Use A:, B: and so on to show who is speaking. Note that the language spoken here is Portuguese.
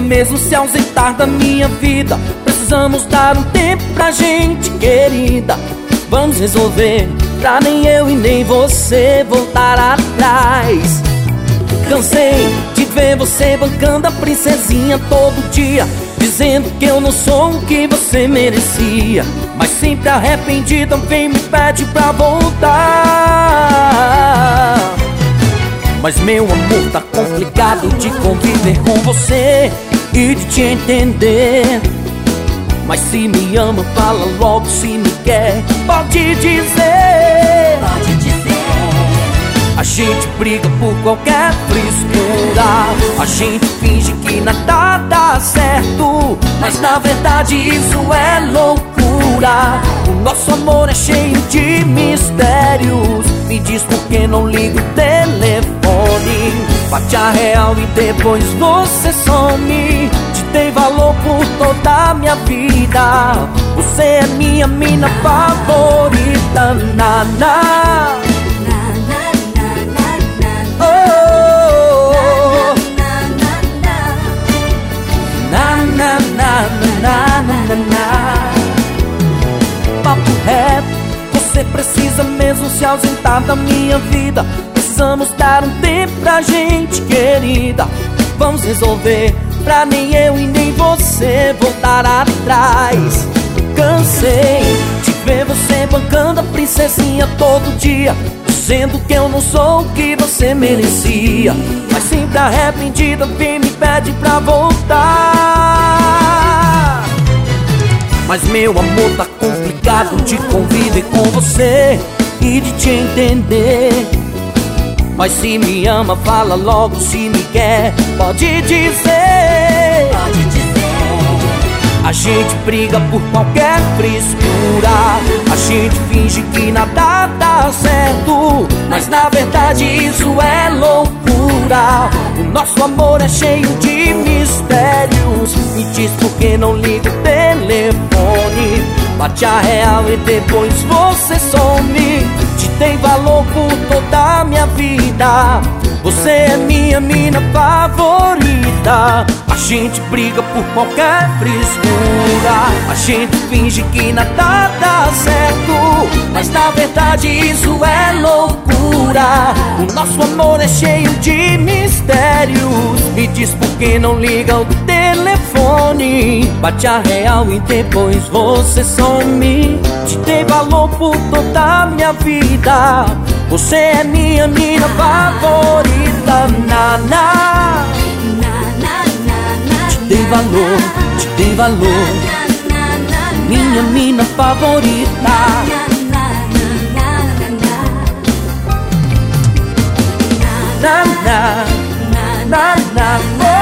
A: mesmo se ausentar da minha vida. Precisamos dar um tempo pra gente, querida. Vamos resolver, pra nem eu e nem você voltar atrás. Cansei de ver você bancando a princesinha todo dia, dizendo que eu não sou o que você merecia. Mas sempre arrependida vem me pede pra voltar. Mas meu amor, tá complicado de conviver com você e de te entender. Mas se me ama, fala logo, se me quer, pode dizer.
B: Pode dizer.
A: A gente briga por qualquer frescura, a gente finge que nada dá certo, mas na verdade isso é loucura. O nosso amor é cheio de mistérios. Me diz por que não liga o telefone, bate a real e depois você some. Te dei valor por toda a minha vida, você é minha mina favorita, naná. Papo reto, você precisa mesmo se ausentar da minha vida. Precisamos dar um tempo pra gente, querida. Vamos resolver, pra nem eu e nem você voltar atrás. Cansei de ver você bancando a princesinha todo dia, dizendo que eu não sou o que você merecia. Mas sempre arrependida vem me pede pra voltar. Mas meu amor, tá complicado de conviver com você e de te entender. Mas se me ama, fala logo, se me quer, pode dizer.
B: Pode dizer.
A: A gente briga por qualquer frescura, a gente finge que nada dá certo, mas na verdade isso é loucura. O nosso amor é cheio de mistérios. Me diz por que não liga o telefone, bate a real e depois você some. Te dei valor por toda a minha vida, você é minha mina favorita. A gente briga por qualquer frescura, a gente finge que nada dá certo, mas na verdade isso é loucura. O nosso amor é cheio de mistérios. Me diz por que não liga o telefone, bate a real e depois você some. Te dei valor por toda a minha vida, você é minha mina favorita, naná. Te dei valor, minha mina favorita. Na na na na na.